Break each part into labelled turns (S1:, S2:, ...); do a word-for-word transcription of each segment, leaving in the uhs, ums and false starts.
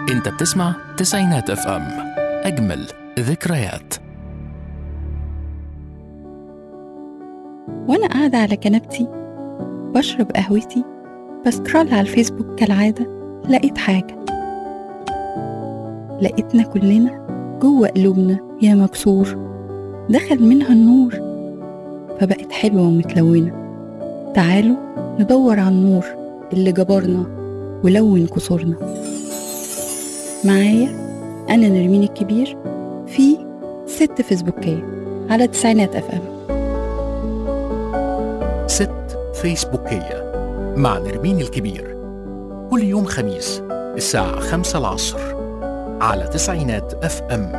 S1: انت بتسمع تسعينات اف ام، اجمل ذكريات.
S2: وانا قاعدة على كنبتي بشرب قهوتي بسكرول على الفيسبوك كالعادة، لقيت حاجة، لقيتنا كلنا جوه قلوبنا يا مكسور دخل منها النور فبقت حلوة ومتلونة. تعالوا ندور على النور اللي جبرنا ولون كسورنا. معايا أنا نرمين الكبير في ست فيسبوكية على تسعينات اف ام.
S1: ست فيسبوكية مع نرمين الكبير، كل يوم خميس الساعة خمسة العصر على تسعينات اف ام.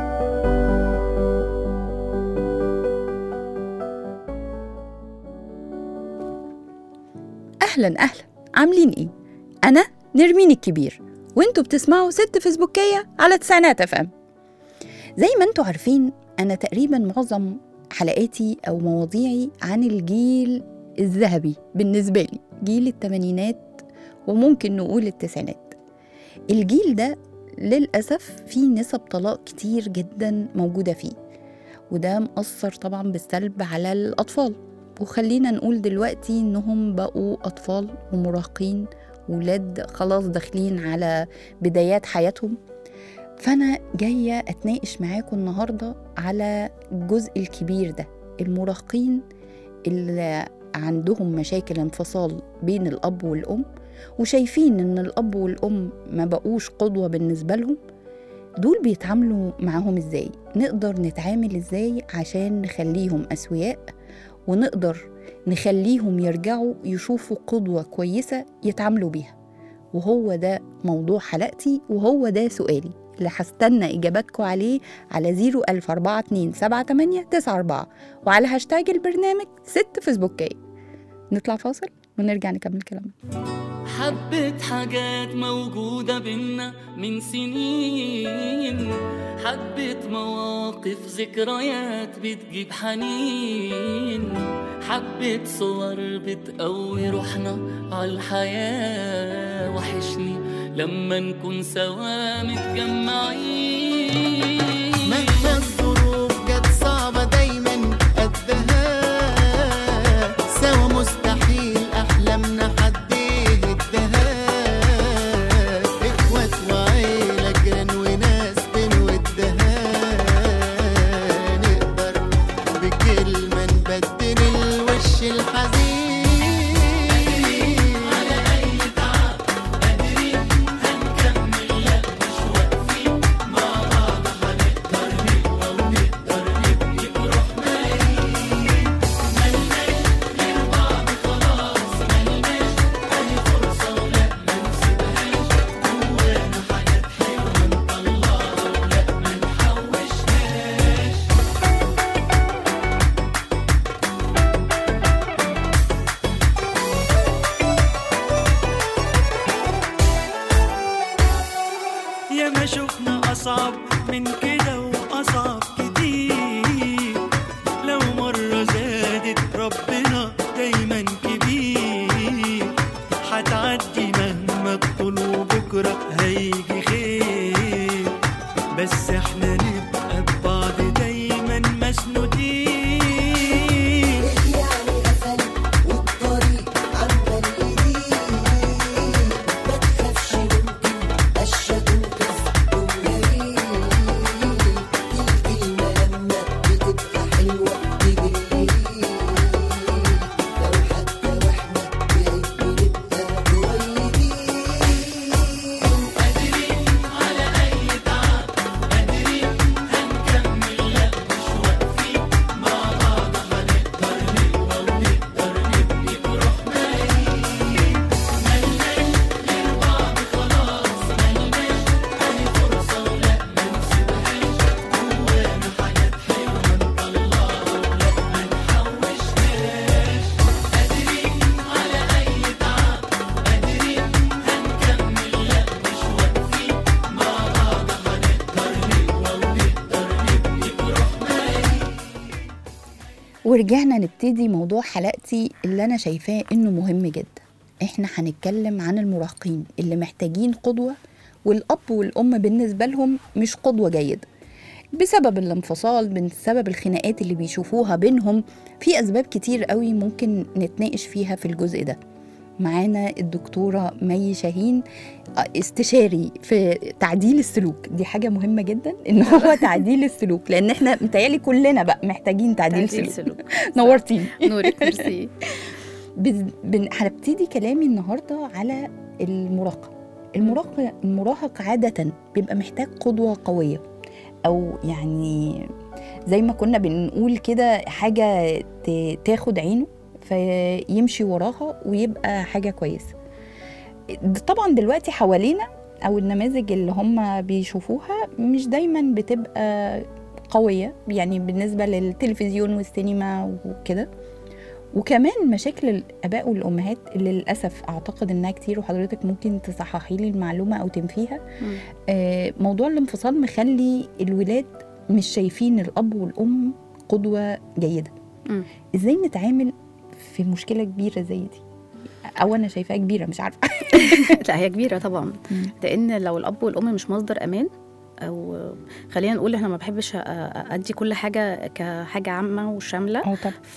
S3: أهلا أهلا، عاملين إيه؟ أنا نرمين الكبير وانتوا بتسمعوا ست فيسبوكية على تسعينات اف ام. زي ما انتوا عارفين أنا تقريبا معظم حلقاتي أو مواضيعي عن الجيل الذهبي بالنسبة لي، جيل الثمانينات وممكن نقول التسعينات. الجيل ده للأسف فيه نسب طلاق كتير جدا موجودة فيه، وده مؤثر طبعا بالسلب على الأطفال. وخلينا نقول دلوقتي إنهم بقوا أطفال ومراهقين، ولاد خلاص داخلين على بدايات حياتهم. فأنا جاية أتناقش معاكم النهاردة على الجزء الكبير ده، المراهقين اللي عندهم مشاكل انفصال بين الأب والأم وشايفين إن الأب والأم ما بقوش قدوة بالنسبة لهم. دول بيتعاملوا معهم إزاي؟ نقدر نتعامل إزاي عشان نخليهم أسوياء، ونقدر نخليهم يرجعوا يشوفوا قدوة كويسة يتعاملوا بيها؟ وهو ده موضوع حلقتي، وهو ده سؤالي اللي هستنى إجاباتكم عليه على زيرو ألف أربعة اتنين سبعة تمانية تسعة أربعة وعلى هاشتاج البرنامج ست فيسبوكية. نطلع فاصل ونرجع نكمل كلامنا.
S4: حبة حاجات موجودة بينا من سنين، حبة مواقف ذكريات بتجيب حنين، حبة صور بتقوي روحنا عالحياة. وحشني لما نكون سوا متجمعين،
S5: مهما الظروف جت صعبة دايما قدها، سوا مستحيل أحلامنا حد يهدها. إخوات وعيلة جيران وناس بنودها، نقدر بكلمة نبدل الوش الحزين.
S6: أصعب من كده وأصعب كتير، لو مرة زادت ربنا دايما كبير. هتعدي مهما تطول وبكرة هيجي خير، بس احنا نبقى ببعض دايما مسنودين.
S3: ورجعنا نبتدي موضوع حلقتي اللي أنا شايفاه إنه مهم جدا. إحنا هنتكلم عن المراهقين اللي محتاجين قدوة والأب والأم بالنسبة لهم مش قدوة جيدة بسبب الانفصال، بسبب الخناقات اللي بيشوفوها بينهم. في أسباب كتير قوي ممكن نتناقش فيها في الجزء ده. معانا الدكتورة مي شاهين، استشاري في تعديل السلوك. دي حاجة مهمة جدا إن هو تعديل السلوك، لأن إحنا متهيألي كلنا بقى محتاجين تعديل, تعديل سلوك, سلوك. نورتيني.
S7: نورك، ميرسي.
S3: هنبتدي كلامي النهاردة على المراهقة. المراهق المراهق عادة بيبقى محتاج قدوة قوية، أو يعني زي ما كنا بنقول كده حاجة تاخد عينه فيمشي وراها ويبقى حاجة كويسة. طبعا دلوقتي حوالينا أو النماذج اللي هم بيشوفوها مش دايما بتبقى قوية، يعني بالنسبة للتلفزيون والسينما وكده. وكمان مشاكل الآباء والأمهات اللي للأسف أعتقد إنها كتير، وحضرتك ممكن تصححي لي المعلومة أو تنفيها. آه موضوع الانفصال مخلي الولاد مش شايفين الأب والأم قدوة جيدة. م. إزاي نتعامل في مشكلة كبيرة زي دي؟ أو أنا شايفاها كبيرة، مش عارفة.
S7: لا، هي كبيرة طبعا. م. لأن لو الأب والأم مش مصدر أمان، او خلينا نقول احنا ما بحبش ادي كل حاجه كحاجه عامه وشامله،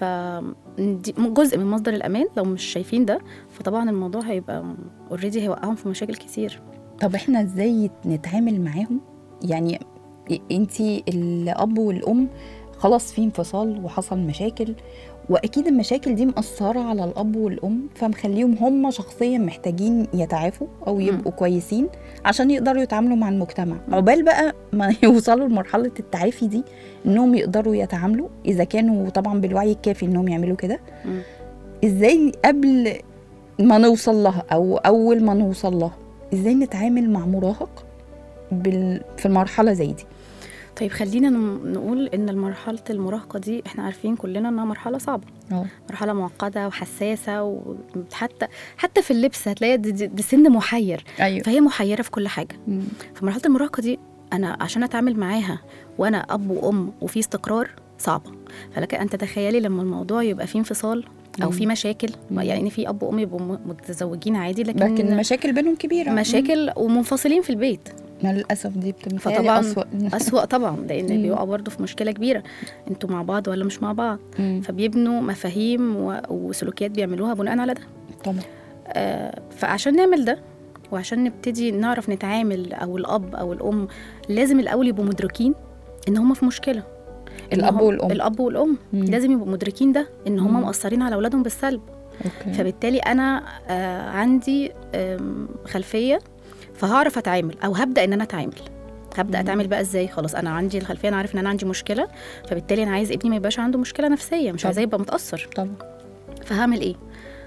S7: فجزء من مصدر الامان لو مش شايفين ده، فطبعا الموضوع هيبقى اوريدي هيوقعهم في مشاكل كتير.
S3: طب احنا ازاي نتعامل معاهم؟ يعني انتي الاب والام خلاص في انفصال وحصل مشاكل، واكيد المشاكل دي مأثرة على الاب والام، فمخليهم هم شخصيا محتاجين يتعافوا او يبقوا م. كويسين عشان يقدروا يتعاملوا مع المجتمع. عقبال بقى ما يوصلوا لمرحلة التعافي دي انهم يقدروا يتعاملوا، اذا كانوا طبعا بالوعي الكافي انهم يعملوا كده. ازاي قبل ما نوصل لها او اول ما نوصل لها ازاي نتعامل مع مراهق بال... في المرحلة زي دي؟
S7: طيب خلينا نقول ان مرحله المراهقه دي احنا عارفين كلنا انها مرحله صعبه، أوه. مرحله معقده وحساسه، وحتى حتى في اللبس هتلاقي دي, دي, دي سن محير. أيوه. فهي محيره في كل حاجه. مم. فمرحله المراهقه دي انا عشان اتعامل معاها وانا اب وام وفي استقرار صعبه. فلك ان تتخيلي لما الموضوع يبقى فيه انفصال او في مشاكل، مم. يعني في اب وام يبقوا متزوجين عادي لكن
S3: لكن المشاكل بينهم كبيره،
S7: مشاكل ومنفصلين في البيت،
S3: للأسف دي بتبقى
S7: فطبعا أسوأ أسوأ طبعا، لأن بيقعوا برضو في مشكلة كبيرة، انتوا مع بعض ولا مش مع بعض. مم. فبيبنوا مفاهيم وسلوكيات بيعملوها بناء على ده طبعا. آه فعشان نعمل ده وعشان نبتدي نعرف نتعامل، أو الأب أو الأم لازم الأول يبقوا مدركين إن هم في مشكلة.
S3: الأب والأم
S7: الأب والأم مم. لازم يبقوا مدركين ده، إن هم مؤثرين على أولادهم بالسلب. أوكي. فبالتالي أنا آه عندي آه خلفية، فهعرف اتعامل او هبدا ان انا اتعامل هبدا مم. اتعامل بقى ازاي. خلاص انا عندي الخلفيه، انا عارف ان انا عندي مشكله، فبالتالي انا عايز ابني ما يبقاش عنده مشكله نفسيه، مش عايزاه يبقى متاثر طبعا. فهعمل ايه؟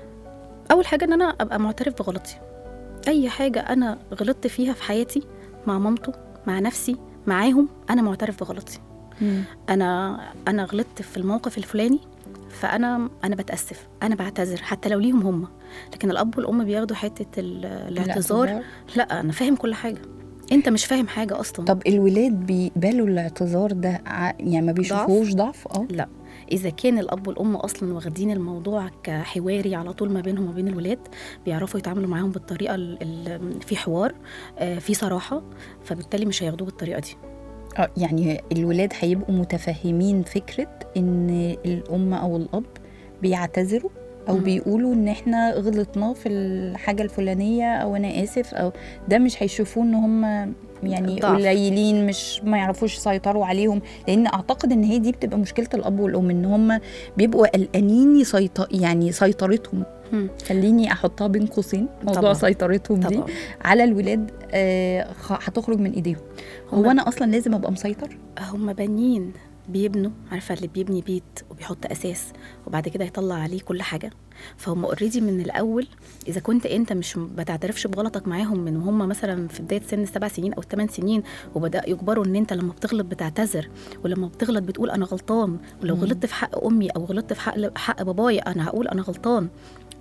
S7: اول حاجه ان انا ابقى معترف بغلطي. اي حاجه انا غلطت فيها في حياتي مع مامته، مع نفسي، معاهم، انا معترف بغلطي. مم. انا انا غلطت في الموقف الفلاني، فانا انا بتاسف، انا بعتذر حتى لو ليهم هم. لكن الاب والام بياخدوا حته الاعتذار، لا انا فاهم كل حاجه، انت مش فاهم حاجه اصلا.
S3: طب الولاد بيقبلوا الاعتذار ده يعني ما بيشوفوش ضعف؟ اه
S7: لا، اذا كان الاب والام اصلا واخدين الموضوع كحواري على طول ما بينهم وبين الولاد، بيعرفوا يتعاملوا معاهم بالطريقه في حوار، في صراحه، فبالتالي مش هياخدوه بالطريقه دي.
S3: اه يعني الولاد هيبقوا متفهمين فكرة ان الام او الاب بيعتذروا او م. بيقولوا ان احنا غلطنا في الحاجة الفلانية او انا اسف، او ده مش هيشوفوه ان هم يعني قليلين، مش ما يعرفوش يسيطروا عليهم. لان اعتقد ان هي دي بتبقى مشكلة الاب والام، ان هم بيبقوا قلقانين يسيطر يعني سيطرتهم. م. خليني احطها بين قوسين، موضوع طبعا. سيطرتهم طبعا. دي على الولاد آه هتخرج من ايديهم. هو انا اصلا لازم ابقى مسيطر؟
S7: هم بنين بيبنوا، عارفه اللي بيبني بيت وبيحط اساس وبعد كده يطلع عليه كل حاجه، فهم اوريدي من الاول. اذا كنت انت مش بتعترفش بغلطك معاهم من وهم مثلا في بدايه سن السبع سنين او الثمان سنين، وبدا يجبروا ان انت لما بتغلط بتعتذر، ولما بتغلط بتقول انا غلطان، ولو مم. غلطت في حق امي او غلطت في حق حق بابايا انا هقول انا غلطان.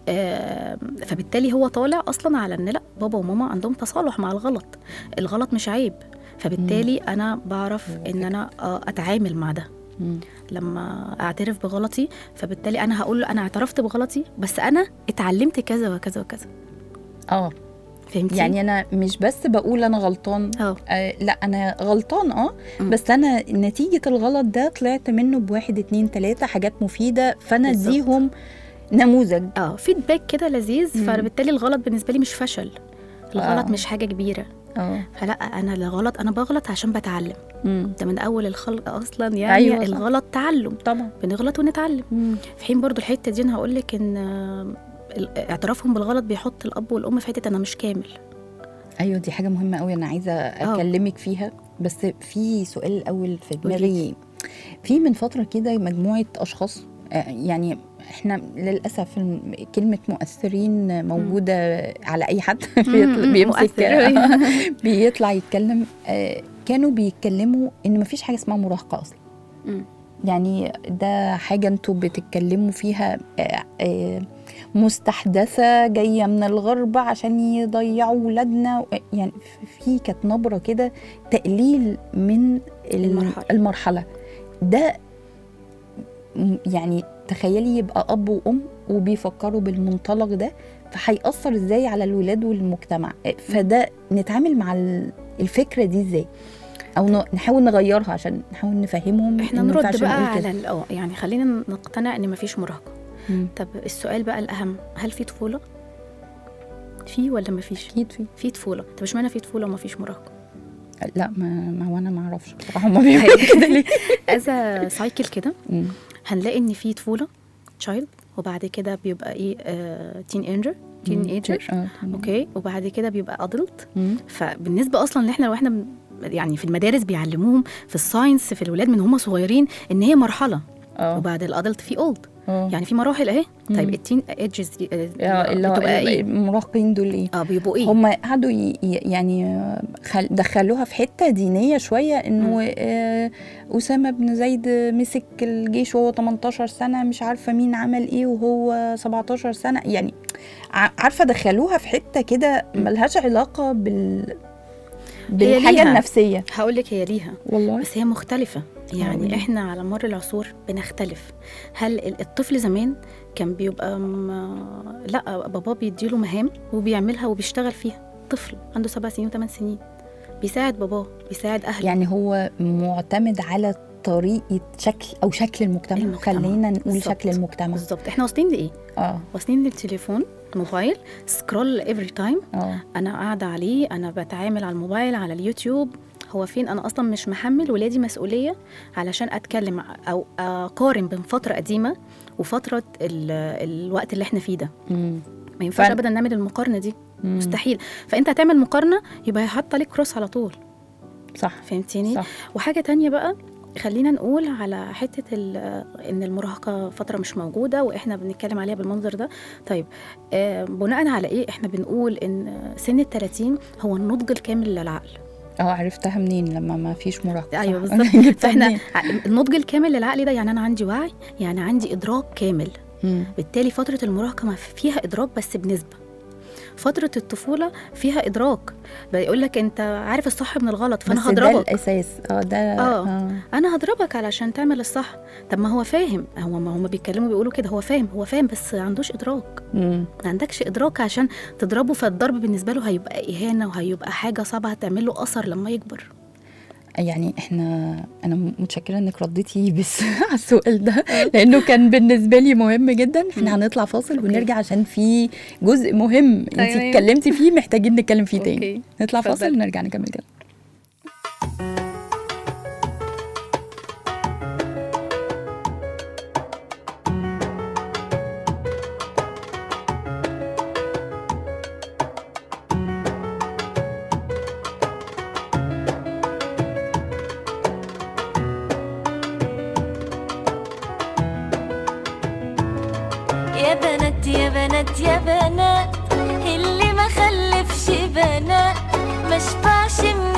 S7: آه فبالتالي هو طالع اصلا على ان لا، بابا وماما عندهم تصالح مع الغلط، الغلط مش عيب. فبالتالي مم. انا بعرف مم. ان انا اتعامل مع ده. مم. لما اعترف بغلطي، فبالتالي انا هقول له انا اعترفت بغلطي، بس انا اتعلمت كذا وكذا وكذا.
S3: اه
S7: فهمتي؟
S3: يعني انا مش بس بقول انا غلطان،
S7: اه
S3: آه لا انا غلطان اه
S7: مم.
S3: بس انا نتيجه الغلط ده طلعت منه بواحد اتنين تلاته حاجات مفيده، فانا
S7: بالظبط.
S3: اديهم نموذج.
S7: اه فيدباك كده لذيذ.
S3: مم.
S7: فبالتالي الغلط بالنسبه لي مش فشل، الغلط
S3: آه.
S7: مش حاجه كبيره.
S3: اه
S7: فلا انا الغلط انا بغلط عشان بتعلم.
S3: مم.
S7: ده من اول الخلق اصلا يعني.
S3: أيوة صح.
S7: الغلط تعلم،
S3: طبعا.
S7: بنغلط ونتعلم.
S3: مم.
S7: في حين برضو الحته دي انا هقول لك ان آه، اعترافهم بالغلط بيحط الاب والام في حته انا مش كامل.
S3: ايوه دي حاجه مهمه قوي، انا عايزه اكلمك فيها. بس في سؤال الاول في دماغي. في من فتره كده مجموعه اشخاص، آه، يعني احنا للاسف الم- كلمه مؤثرين موجوده على اي حد بيطل- بيمسك بيطلع يتكلم. آه، كانوا بيتكلموا ان مفيش حاجه اسمها مراهقه اصلا.
S7: مم.
S3: يعني ده حاجه انتوا بتتكلموا فيها آه، آه، مستحدثه جايه من الغرب عشان يضيعوا ولادنا. يعني في كانت نبره كده تقليل من
S7: المرحلة.
S3: المرحله ده. م- يعني تخيلي يبقى اب وام وبيفكروا بالمنطلق ده، فهيأثر ازاي على الولاد والمجتمع. فده نتعامل مع ال- الفكره دي ازاي، او ن- نحاول نغيرها عشان نحاول نفهمهم.
S7: احنا
S3: إن ما
S7: نرد
S3: ينفعش
S7: بقى
S3: نقول كده.
S7: على ال- اه يعني خلينا نقتنع ان مفيش مراهقه.
S3: مم.
S7: طب السؤال بقى الاهم، هل في طفوله؟ في ولا مفيش؟
S3: اكيد في.
S7: في طفوله. طب اشمعنى في طفوله ومفيش مراهقه؟
S3: لا ما ما هو انا ما اعرفش بصراحه هما بيعملوا كده ليه.
S7: از سايكل كده
S3: مم.
S7: هنلاقي ان في طفوله تشايلد، وبعد كده بيبقى ايه تين انجر تين ايجر
S3: آه، تمام.
S7: اوكي، وبعد كده بيبقى ادلت.
S3: مم.
S7: فبالنسبه اصلا ان احنا لو احنا يعني في المدارس بيعلموهم في الساينس في الولاد من هم صغيرين ان هي مرحله،
S3: اه
S7: وبعد الادلت في اولد،
S3: اه
S7: يعني في مراحل اهي.
S3: مم.
S7: طيب التين ايجز
S3: آه، اللي هو
S7: بتبقى ايه؟
S3: المراهقين دول ايه؟
S7: اه بيبقوا ايه؟
S3: هم قعدوا ي- ي- يعني خل دخلوها في حته دينيه شويه، انه آه اسامه بن زيد مسك الجيش وهو تمنتاشر سنه، مش عارفه مين عمل ايه وهو سبعتاشر سنه. يعني ع- عارفه دخلوها في حته كده ملهاش علاقه بال بالحاجه
S7: ليها.
S3: النفسيه.
S7: هقول لك هي ليها،
S3: والله
S7: بس هي مختلفة. يعني
S3: قولي.
S7: احنا على مر العصور بنختلف. هل ال- الطفل زمان كان بيبقى م- لا بابا بيديله مهام وبيعملها وبيشتغل فيها، طفل عنده سبع سنين وثمان سنين بيساعد باباه بيساعد اهله.
S3: يعني هو معتمد على طريقه شكل او شكل المجتمع,
S7: المجتمع.
S3: خلينا نقول
S7: بالظبط.
S3: شكل المجتمع.
S7: بالظبط. احنا واصلين لايه؟
S3: اه
S7: واصلين للتليفون موبايل سكرول افري تايم.
S3: اه
S7: انا قاعده عليه، انا بتعامل على الموبايل على اليوتيوب. هو فين؟ انا اصلا مش محمل ولادي مسؤوليه علشان اتكلم او اقارن بين فتره قديمه وفتره ال- الوقت اللي احنا فيه ده.
S3: مم.
S7: ما ينفعش
S3: ف-
S7: ابدا نعمل المقارنه دي،
S3: مم.
S7: مستحيل. فانت هتعمل مقارنه يبقى هيحط عليك كروس على طول.
S3: صح
S7: فهمتيني؟
S3: صح.
S7: وحاجه تانية بقى، خلينا نقول على حته ال- ان المراهقه فتره مش موجوده واحنا بنتكلم عليها بالمنظر ده. طيب آه بناء على ايه احنا بنقول ان سن الثلاثين هو النضج الكامل للعقل؟
S3: اه عرفتها منين لما ما فيش مراهقه؟
S7: ايوه
S3: صح.
S7: بالظبط.
S3: جبتها
S7: فاحنا
S3: منين؟
S7: ع- النضج الكامل للعقل ده يعني انا عندي وعي، يعني عندي ادراك كامل.
S3: مم.
S7: بالتالي فتره المراهقه ما فيها ادراك بس بنسبه. فتره الطفوله فيها ادراك، بيقول لك انت عارف الصح من الغلط فانا
S3: بس ده
S7: هضربك.
S3: الاساس. اه ده
S7: آه.
S3: آه.
S7: انا هضربك علشان تعمل الصح. طب ما هو فاهم، هو ما هم بيتكلموا بيقولوا كده، هو فاهم هو فاهم بس ما عندوش ادراك.
S3: مم.
S7: ما عندكش ادراك عشان تضربه، فالضرب بالنسبه له هيبقى اهانه وهيبقى حاجه صعبه هتعمل له اثر لما يكبر.
S3: يعني احنا انا متشكره انك رديتي بس على السؤال ده لانه كان بالنسبه لي مهم جدا. احنا هنطلع فاصل
S7: أوكي.
S3: ونرجع عشان في جزء مهم انت
S7: أيوة.
S3: اتكلمتي فيه محتاجين نتكلم فيه تاني.
S7: أوكي.
S3: نطلع
S7: اتفضل.
S3: فاصل ونرجع نكمل كلام.
S8: يا بنات يا بنات يا بنات اللي ما خلفش بنات ما شبعش من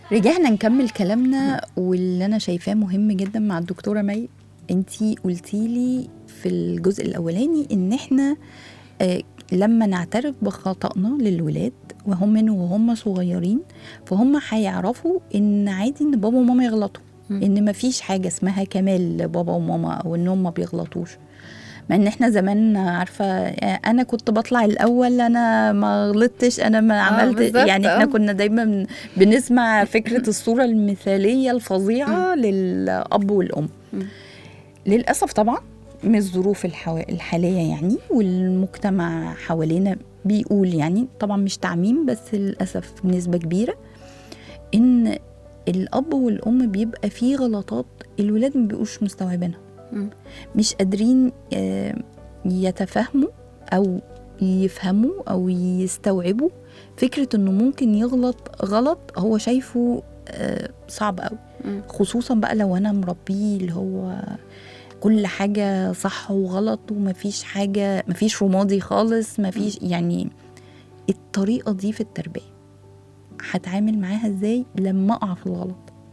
S3: رجعنا نكمل كلامنا، واللي انا شايفاه مهم جدا مع الدكتوره مي. انتي قلتيلي في الجزء الاولاني ان احنا آه لما نعترف بخطأنا للولاد وهم من وهم صغيرين، فهم هيعرفوا ان عادي ان بابا وماما يغلطوا، ان مفيش حاجه اسمها كمال لبابا وماما او ان هم ما بيغلطوش. مع ان احنا زمان عارفه انا كنت بطلع الاول، انا ما غلطتش، انا ما عملت، يعني احنا كنا دايما بنسمع فكره الصوره المثاليه الفظيعه للاب والام. للاسف طبعا من الظروف الحو... الحاليه يعني، والمجتمع حوالينا بيقول يعني، طبعا مش تعميم بس للاسف بنسبه كبيره، ان الاب والام بيبقى فيه غلطات الولاد ما بيبقوش مستوعبينها، مش قادرين يتفهموا او يفهموا او يستوعبوا فكرة انه ممكن يغلط غلط هو شايفه صعب قوي، خصوصا بقى لو انا مربيه اللي هو كل حاجة صح وغلط ومفيش حاجة، مفيش رمادي خالص، مفيش يعني. الطريقة دي في التربية هتعامل معاها ازاي لما اقع في الغلط؟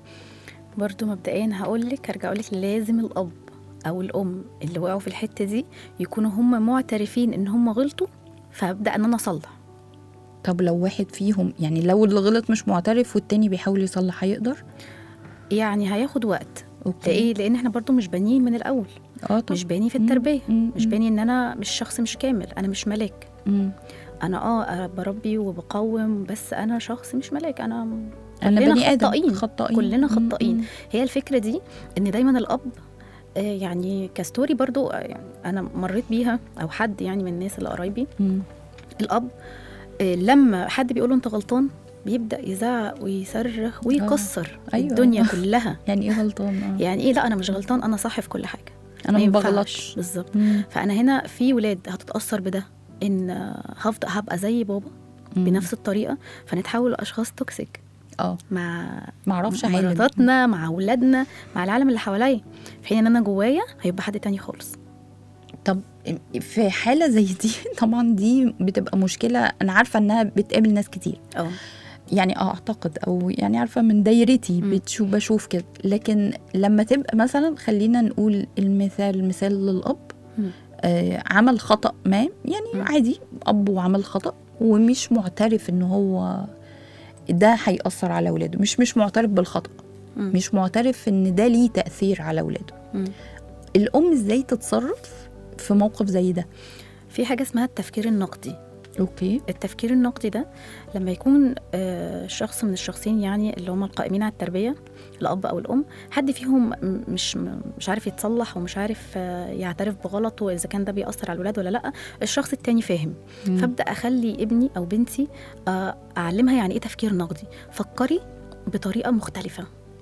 S7: برضو مبدئيا هقولك هرجع اقولك لازم الاب او الام اللي وقعوا في الحته دي يكونوا هم معترفين ان هم غلطوا، فابدا ان انا اصلح.
S3: طب لو واحد فيهم يعني لو اللي غلط مش معترف والتاني بيحاول يصلح، هيقدر؟
S7: يعني هياخد وقت.
S3: أوكي.
S7: ليه؟ لان احنا برضو مش بانيين من الاول.
S3: اه طب.
S7: مش باني في التربيه،
S3: مم.
S7: مش باني ان انا مش شخص مش كامل، انا مش ملاك.
S3: مم.
S7: انا اه بربي وبقوم، بس انا شخص مش ملاك، انا
S3: انا
S7: كلنا
S3: بني ادم
S7: خطائين.
S3: خطائين
S7: كلنا خطائين.
S3: مم.
S7: هي الفكره دي ان دايما الاب آه يعني كستوري برضو آه يعني انا مريت بيها، او حد يعني من الناس اللي قرايبي، الاب آه لما حد بيقوله انت غلطان بيبدا يزعق ويصرخ ويكسر آه. أيوة. الدنيا كلها.
S3: يعني ايه غلطان؟ آه.
S7: يعني ايه لا انا مش غلطان، انا صح في كل حاجه،
S3: انا ما بغلطش.
S7: بالظبط. فانا هنا في ولاد هتتاثر بده، ان هفضل هبقى زي بابا مم. بنفس الطريقه، فنتحول لاشخاص توكسيك
S3: اه
S7: مع
S3: معرفش
S7: مراتاتنا، مع اولادنا، مع العالم اللي حواليا، في حين ان انا جوايا هيبقى حد تاني خالص.
S3: طب في حاله زي دي طبعا دي بتبقى مشكله، انا عارفه انها بتقابل ناس كتير
S7: اه
S3: يعني اه اعتقد، او يعني عارفه من دايرتي بتشوف بشوف كده. لكن لما تبقى مثلا خلينا نقول المثال مثال للاب آه عمل خطأ ما، يعني م. عادي اب وعمل خطأ ومش معترف ان هو ده هيأثر على اولاده، مش مش معترف بالخطأ، م. مش معترف ان ده ليه تأثير على اولاده. م. الام ازاي تتصرف في موقف زي ده؟
S7: في حاجه اسمها التفكير النقدي.
S3: اوكي.
S7: التفكير النقدي ده لما يكون آه شخص من الشخصين يعني اللي هم القائمين على التربيه، الاب او الام، حد فيهم مش مش عارف يتصلح ومش عارف آه يعترف بغلطه واذا كان ده بيأثر على الولاد ولا لا، الشخص التاني فاهم. مم. فابدا اخلي ابني او بنتي آه اعلمها يعني ايه تفكير نقدي. فكري بطريقه مختلفه،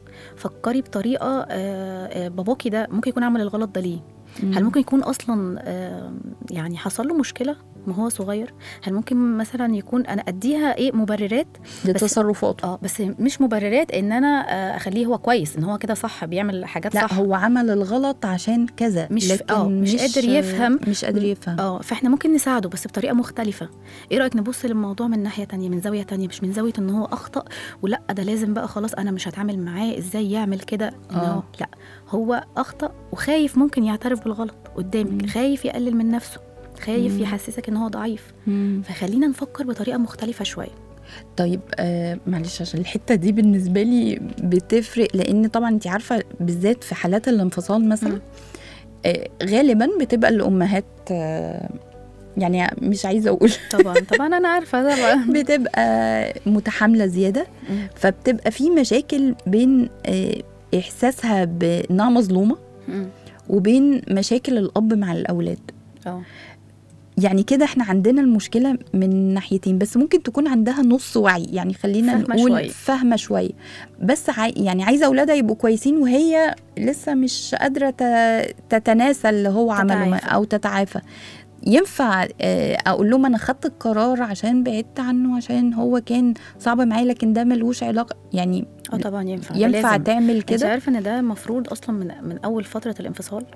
S7: فكري بطريقه آه آه باباكي ده ممكن يكون عمل الغلط ده ليه؟ مم. هل ممكن يكون اصلا آه يعني حصل له مشكله ما هو صغير؟ هل ممكن مثلا يكون انا اديها ايه مبررات
S3: لتصرفاته؟
S7: اه بس مش مبررات ان انا اخليه هو كويس، ان هو كده صح بيعمل حاجات
S3: لا
S7: صح.
S3: لا هو عمل الغلط عشان كذا،
S7: مش اه مش, مش قادر يفهم
S3: مش قادر يفهم
S7: اه فاحنا ممكن نساعده بس بطريقه مختلفه. ايه رايك نبص للموضوع من ناحيه تانية، من زاويه تانية، مش من زاويه ان هو اخطا ولا ده لازم بقى خلاص انا مش هتعامل معاه ازاي يعمل كده.
S3: آه.
S7: لا هو اخطا وخايف ممكن يعترف بالغلط قدامك، مم. خايف يقلل من نفسه، خايف مم. يحسسك ان هو ضعيف. مم. فخلينا نفكر بطريقه مختلفه شويه.
S3: طيب آه معلش عشان الحته دي بالنسبه لي بتفرق، لان طبعا انت عارفه بالذات في حالات الانفصال مثلا آه غالبا بتبقى الامهات آه يعني مش عايزه اقول
S7: طبعا طبعا انا عارفه طبعا
S3: بتبقى متحامله زياده، مم. فبتبقى في مشاكل بين آه احساسها بانها مظلومه مم. وبين مشاكل الاب مع الاولاد.
S7: اه
S3: يعني كده احنا عندنا المشكله من ناحيتين، بس ممكن تكون عندها نص وعي، يعني خلينا
S7: فهمة
S3: نقول
S7: شوية.
S3: فاهمه شويه، بس عاي يعني عايزه اولادها يبقوا كويسين وهي لسه مش قادره تتناسى اللي هو عمله او تتعافى. ينفع اقول لهم انا خدت القرار عشان بعدت عنه عشان هو كان صعب معايا، لكن ده ملوش علاقه يعني؟
S7: اه طبعا ينفع
S3: ينفع
S7: لازم.
S3: تعمل كده؟
S7: انت عارفه ان ده المفروض اصلا من من اول فتره الانفصال،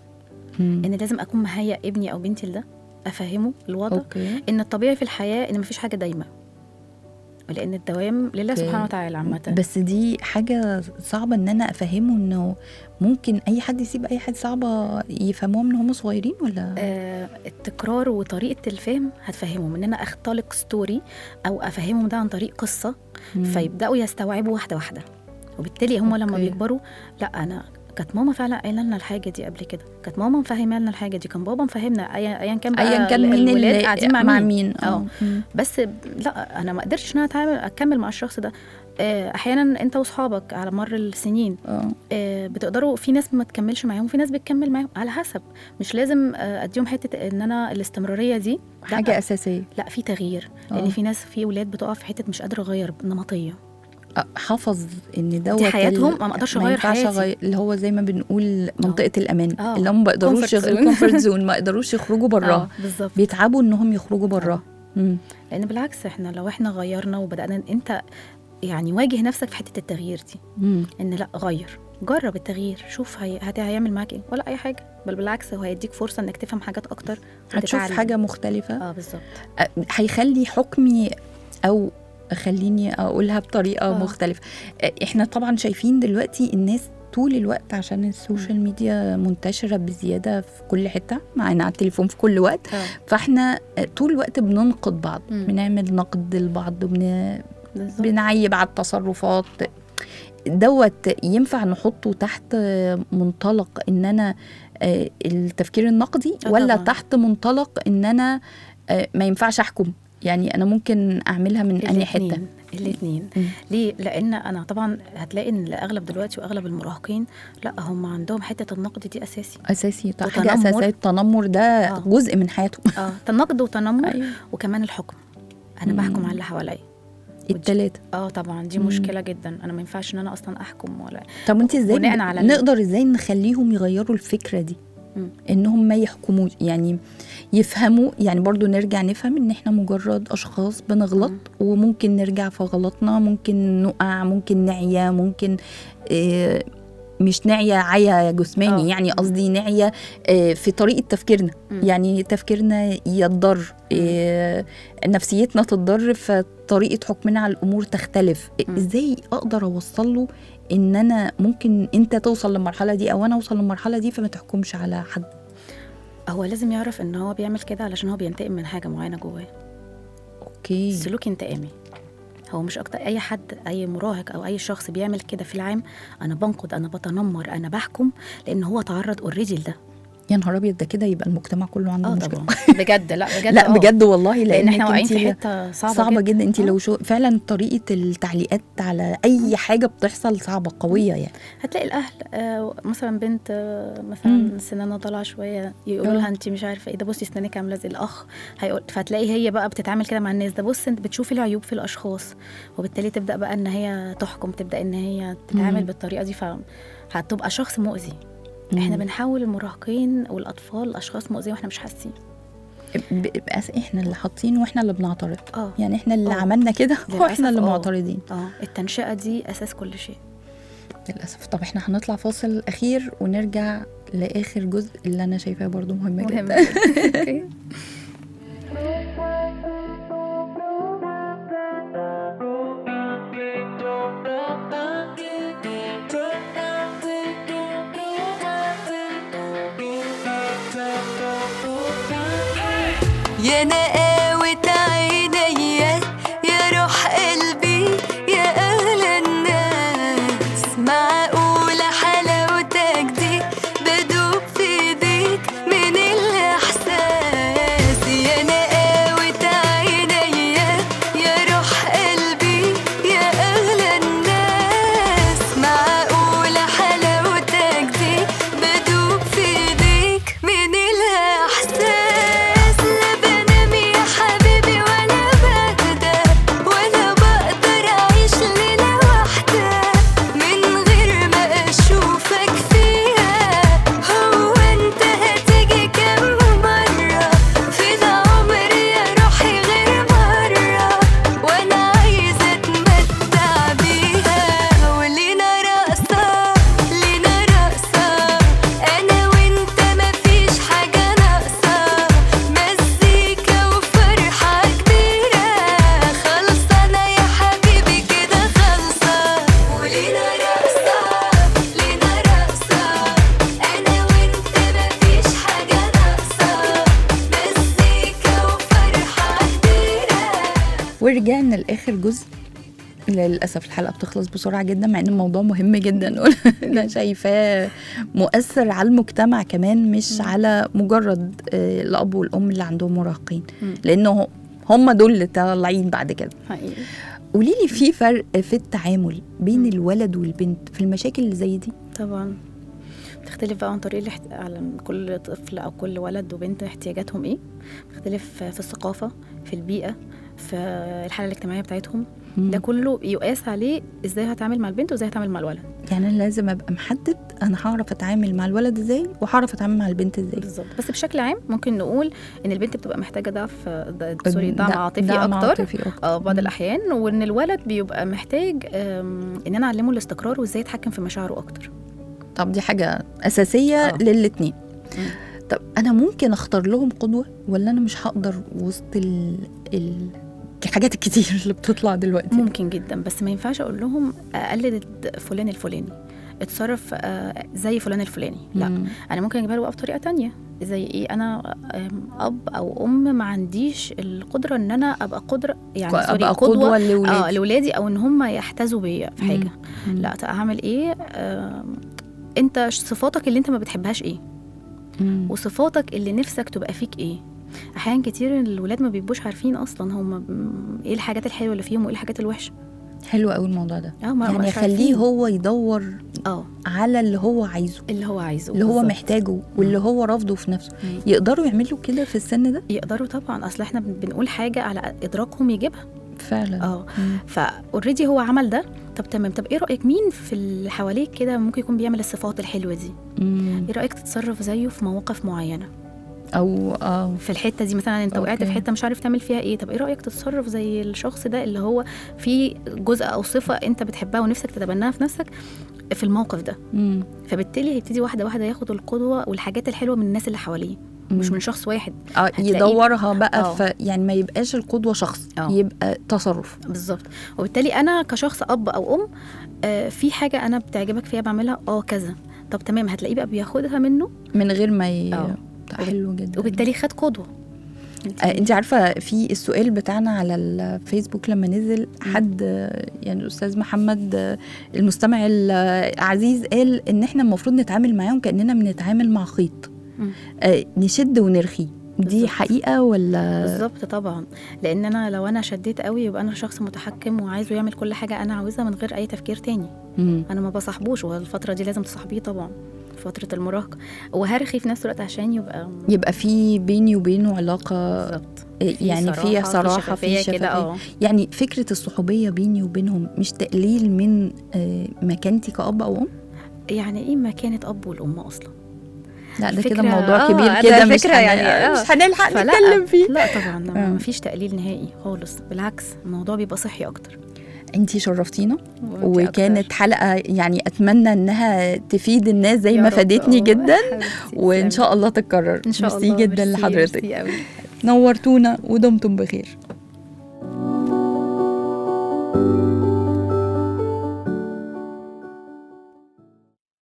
S7: مم. ان لازم اكون مهيئ ابني او بنتي لده، افهمه الوضع.
S3: أوكي.
S7: ان الطبيعي في الحياه ان مفيش حاجه دايمه، لان الدوام لله
S3: أوكي.
S7: سبحانه وتعالى عامه.
S3: بس دي حاجة صعبة ان انا افهمه انه ممكن اي حد يسيب اي حد، صعبة يفهموها من هم صغيرين ولا؟
S7: آه التكرار وطريقه الفهم هتفهمهم ان انا اختلق ستوري او افهمهم ده عن طريق قصه،
S3: مم.
S7: فيبداوا يستوعبوا واحده واحده، وبالتالي هم لما
S3: أوكي.
S7: بيكبروا لا انا كانت ماما فعلا قايله لنا الحاجه دي قبل كده، كانت ماما مفهمه لنا الحاجه دي، كان بابا مفهمنا، ايا ايا كان بقى
S3: ايا كان مين
S7: الولاد
S3: اللي
S7: قاعدين مع,
S3: مع
S7: مين,
S3: مين
S7: اه
S3: مم.
S7: بس لا انا ما قدرتش ان انا اتعامل اكمل مع الشخص ده. آه، احيانا انت واصحابك على مر السنين
S3: اه
S7: آه، بتقدروا، في ناس ما تكملش معاهم وفي ناس بتكمل معاهم على حسب، مش لازم آه، اديهم حته ان انا الاستمراريه دي لا،
S3: حاجة اساسية.
S7: لا في تغيير،
S3: آه.
S7: لان في ناس، في ولاد بتقع في حته مش قادره اغير نمطيه،
S3: أه، حافظ ان دوت
S7: دي حياتهم،
S3: ال-
S7: ما اقدرش
S3: ما
S7: اغير
S3: ينفعش
S7: حياتي.
S3: أغير، اللي هو زي ما بنقول منطقة الامان،
S7: آه.
S3: اللي هم ما بيقدروش
S7: Comfort zone.
S3: الكومفورت زون، ما يقدروش يخرجوا براها،
S7: اه بالظبط.
S3: بيتعبوا انهم يخرجوا براها. مم.
S7: لان بالعكس احنا لو احنا غيرنا وبدانا، انت يعني واجه نفسك في حته التغيير دي،
S3: مم.
S7: ان لا غير، جرب التغيير، شوف هي... هت- هيعمل معاك ايه، ولا اي حاجه، بل بالعكس هو هيديك فرصه انك تفهم حاجات اكتر
S3: هتشوف
S7: وتتعلم.
S3: حاجة مختلفة.
S7: اه بالظبط.
S3: أه، هيخلي حكمي، او خليني اقولها بطريقة
S7: آه.
S3: مختلفة. أه، احنا طبعا شايفين دلوقتي الناس طول الوقت عشان السوشيال ميديا منتشرة بزيادة في كل حتة، معانا على التليفون في كل وقت،
S7: اه
S3: فاحنا طول الوقت بننقد بعض،
S7: مم.
S3: بنعمل نقد لبعض، بن...
S7: بالظبط.
S3: بنعيب على التصرفات دوت. ينفع نحطه تحت منطلق ان انا آه، التفكير النقدي،
S7: آه
S3: ولا
S7: طبعاً.
S3: تحت منطلق ان انا آه، ما ينفعش احكم؟ يعني انا ممكن اعملها من انهي حته؟
S7: الاثنين الاثنين
S3: مم.
S7: ليه؟ لان انا طبعا هتلاقي ان الاغلب دلوقتي واغلب المراهقين لا هم عندهم حته النقد دي اساسي.
S3: اساسي، طيب حاجه
S7: وتنمر.
S3: اساسيه. التنمر ده
S7: آه.
S3: جزء من حياتهم.
S7: اه النقد وتنمر
S3: أيوة.
S7: وكمان الحكم، انا
S3: مم.
S7: بحكم على اللي حواليا.
S3: التلاته.
S7: اه طبعا دي
S3: مم.
S7: مشكله جدا، انا ما ينفعش ان انا اصلا احكم ولا.
S3: طب انت ازاي
S7: بناء
S3: ب-
S7: على ال-
S3: نقدر ازاي نخليهم يغيروا الفكره دي؟
S7: مم.
S3: انهم ما يحكموش، يعني يفهموا، يعني برضو نرجع نفهم ان احنا مجرد اشخاص بنغلط،
S7: مم.
S3: وممكن نرجع في غلطنا، ممكن نقع، ممكن نعيا، ممكن اه مش نعيا عيا جسماني،
S7: آه.
S3: يعني قصدي نعيا اه في طريقة تفكيرنا،
S7: مم.
S3: يعني تفكيرنا يتضر، اه نفسيتنا تتضر، فطريقة حكمنا على الامور تختلف.
S7: مم.
S3: ازاي اقدر اوصل له ان انا ممكن انت توصل للمرحلة دي او انا اوصل للمرحلة دي، فما تحكمش على حد؟
S7: هو لازم يعرف ان هو بيعمل كده علشان هو بينتقم من حاجه معينه جواه،
S3: اوكي.
S7: السلوك انتقامي. هو مش اكتر، اي حد، اي مراهق او اي شخص بيعمل كده في العام، انا بنقد، انا بتنمر، انا بحكم، لان هو تعرض اوريدي لده.
S3: يا نهار ابيض، ده كده يبقى المجتمع كله عنده
S7: اه
S3: مشكله.
S7: طبعا بجد، لا بجد
S3: لا
S7: آه.
S3: بجد والله،
S7: لان
S3: لان
S7: احنا واقعين في حته صعبه,
S3: صعبه جدا, جدا. انت
S7: آه.
S3: لو شو فعلا طريقه التعليقات على اي حاجه بتحصل صعبه قويه يعني.
S7: هتلاقي الاهل آه مثلا بنت آه
S3: مم.
S7: مثلا سنانها طالعه شويه، يقولوا
S3: آه.
S7: لها انت مش عارفه ايه ده، بصي اسنانك عامله زي الاخ، هيقول، فتلاقي هي بقى بتتعامل كده مع الناس، ده بص انت بتشوفي العيوب في الاشخاص، وبالتالي تبدا بقى ان هي تحكم، تبدا ان هي تتعامل
S3: مم.
S7: بالطريقه دي، فهتبقى شخص مؤذي.
S3: مم.
S7: احنا بنحول المراهقين والاطفال اشخاص مؤذيه واحنا مش حاسين.
S3: ب- بس احنا اللي حاطين واحنا اللي بنعترض،
S7: اه
S3: يعني احنا اللي
S7: آه.
S3: عملنا كده
S7: للأسف
S3: واحنا اللي
S7: آه.
S3: معترضين
S7: اه التنشئه دي اساس كل شيء.
S3: للاسف. طب احنا هنطلع فاصل اخير ونرجع لاخر جزء اللي انا شايفاه برضو مهم جدا.
S7: مهم جدا.
S8: يا نقاوة عينيا يا روح قلبي يا أغلى الناس، معقولة حلاوتك دي بدوب في ايديك من الإحساس. يا نقاوة عينيا يا روح قلبي يا أغلى الناس، معقولة حلاوتك دي بدوب في ايديك من الإحساس. ولا بقدر أعيش ليلة واحدة من غير ما
S3: رجعنا لاخر جزء. للاسف الحلقه بتخلص بسرعه جدا مع ان الموضوع مهم جدا. انا شايفاه مؤثر على المجتمع كمان، مش م. على مجرد الاب والام اللي عندهم مراهقين، لانه هم دول اللي طالعين بعد كده.
S7: حقيقي.
S3: قولي لي، في فرق في التعامل بين الولد والبنت في المشاكل اللي زي دي؟
S7: طبعا بتختلف بقى عن طريق الاحت... على كل طفل او كل ولد وبنت احتياجاتهم ايه، بتختلف في الثقافه، في البيئه، في الحاله الاجتماعيه بتاعتهم. مم. ده كله يقاس عليه ازاي هتعامل مع البنت وازاي هتعامل مع الولد.
S3: يعني انا لازم ابقى محدد انا هعرف اتعامل مع الولد ازاي وهعرف اتعامل مع البنت ازاي.
S7: بالظبط. بس بشكل عام ممكن نقول ان البنت بتبقى محتاجه ضعف سوري دعم عاطفي
S3: دعم
S7: اكتر
S3: اكتر
S7: اه بعض الاحيان، وان الولد بيبقى محتاج ان انا اعلمه الاستقرار وازاي يتحكم في مشاعره اكتر.
S3: طب دي حاجه اساسيه أوه. للاثنين. طب انا ممكن اختار لهم قدوه ولا انا مش هقدر وسط ال, ال... الحاجات الكتير اللي بتطلع دلوقتي؟
S7: ممكن جدا، بس ما ينفعش اقول لهم اقلد فلان الفلاني، اتصرف زي فلان الفلاني. لا، مم. انا ممكن اجيبها له بقى بطريقه تانية. زي ايه؟ انا اب او ام ما عنديش القدره ان انا ابقى قدره يعني
S3: سوري قدوه, قدوة لولادي.
S7: اه لاولادي او ان هم يحتذوا بيا في حاجه. مم. لا، اعمل ايه؟ انت صفاتك اللي انت ما بتحبهاش ايه، مم. وصفاتك اللي نفسك تبقى فيك ايه. احيان كتير الولاد ما بيبقوش عارفين اصلا هم ايه الحاجات الحلوه اللي فيهم وايه الحاجات الوحشه.
S3: حلو قوي الموضوع ده.
S7: يعني
S3: يخليه هو يدور
S7: اه
S3: على اللي هو عايزه
S7: اللي هو عايزه
S3: اللي هو بالزبط. محتاجه واللي مم. هو رافضه في نفسه. مم. يقدروا يعملوا كده في السن ده؟
S7: يقدروا طبعا، اصل احنا بنقول حاجه على ادراكهم يجيبها
S3: فعلا.
S7: اه فاوريدي هو عمل ده. طب تمام، طب ايه رايك مين في اللي حواليك كده ممكن يكون بيعمل الصفات الحلوه دي؟ مم. ايه رايك تتصرف زيه في مواقف معينه
S3: او اه
S7: في الحته دي مثلا انت وقعت في حته مش عارف تعمل فيها ايه، طب ايه رايك تتصرف زي الشخص ده اللي هو في جزء او صفه انت بتحبها ونفسك تتبناها في نفسك في الموقف ده. مم. فبالتالي هيبتدي واحده واحده ياخد القدوه والحاجات الحلوه من الناس اللي حواليه، مش من شخص واحد.
S3: اه يدورها بقى ف... يعني ما يبقاش القدوه شخص، أوه. يبقى تصرف.
S7: بالظبط. وبالتالي انا كشخص اب او ام آه في حاجه انا بتعجبك فيها بعملها اه كذا، طب تمام، هتلاقيه بقى بياخدها منه
S3: من غير ما ي...
S7: أوه.
S3: حلو جدا.
S7: وبالتالي خد قدوه.
S3: آه انت عارفه في السؤال بتاعنا على الفيسبوك لما نزل حد يعني الاستاذ محمد المستمع العزيز قال ان احنا المفروض نتعامل معاهم كاننا بنتعامل مع خيط، آه نشد ونرخي. دي بالزبط. حقيقه ولا؟
S7: بالظبط طبعا، لان انا لو انا شديت قوي يبقى انا شخص متحكم وعايزه يعمل كل حاجه انا عاوزها من غير اي تفكير تاني. مم. انا ما بصاحبوش، والفتره دي لازم تصاحبيه طبعا، فتره المراهقه، وهرخي في نفس الوقت عشان يبقى
S3: يبقى في بيني وبينه علاقه بالظبط، يعني فيها صراحه في شفافيه. يعني فكره الصحوبيه بيني وبينهم مش تقليل من مكانتي كأب او ام؟
S7: يعني ايه مكانه اب والام اصلا؟
S3: لا ده كده موضوع كبير كده، مش يعني آه. مش هنلحق نتكلم فيه.
S7: لا طبعا آه. ما فيش تقليل نهائي خالص، بالعكس الموضوع بيبقى صحي اكتر.
S3: انتي شرفتينا وكانت أكتر. حلقه يعني اتمنى انها تفيد الناس زي ما فادتني جدا، وان شاء الله تتكرر.
S7: ان شاء الله.
S3: ميرسي جدا لحضرتك، نورتونا ودمتم بخير.